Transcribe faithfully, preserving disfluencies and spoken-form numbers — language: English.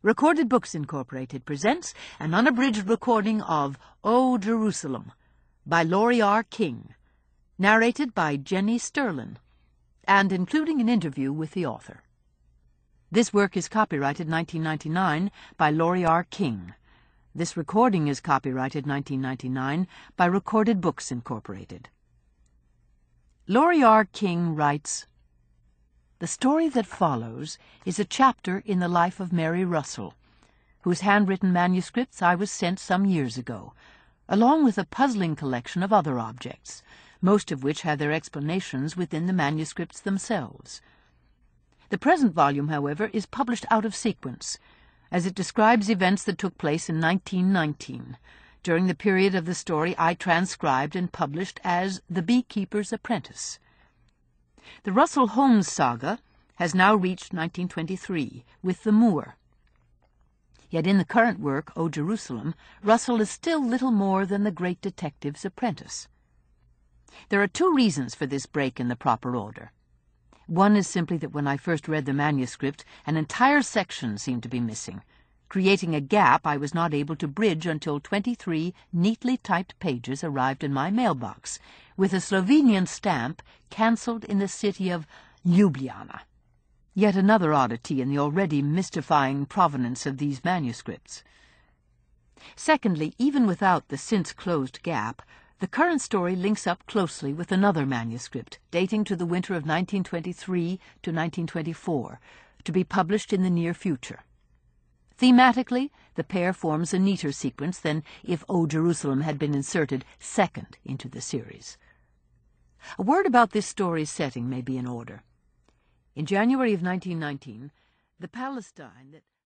Recorded Books Incorporated presents an unabridged recording of O Jerusalem by Laurie R. King, narrated by Jenny Sterlin, and including an interview with the author. This work is copyrighted nineteen ninety-nine by Laurie R. King. This recording is copyrighted nineteen ninety-nine by Recorded Books Incorporated. Laurie R. King writes, "The story that follows is a chapter in the life of Mary Russell, whose handwritten manuscripts I was sent some years ago, along with a puzzling collection of other objects, most of which have their explanations within the manuscripts themselves. The present volume, however, is published out of sequence, as it describes events that took place in nineteen nineteen, during the period of the story I transcribed and published as The Beekeeper's Apprentice. The Russell Holmes saga has now reached nineteen twenty-three, with the Moor. Yet in the current work, O Jerusalem, Russell is still little more than the great detective's apprentice. There are two reasons for this break in the proper order. One is simply that when I first read the manuscript, an entire section seemed to be missing, creating a gap I was not able to bridge until twenty-three neatly typed pages arrived in my mailbox, with a Slovenian stamp cancelled in the city of Ljubljana. Yet another oddity in the already mystifying provenance of these manuscripts. Secondly, even without the since-closed gap, the current story links up closely with another manuscript, dating to the winter of nineteen twenty-three to nineteen twenty-four, to be published in the near future. Thematically, the pair forms a neater sequence than if O Jerusalem had been inserted second into the series. A word about this story's setting may be in order. In January of nineteen nineteen, the Palestine that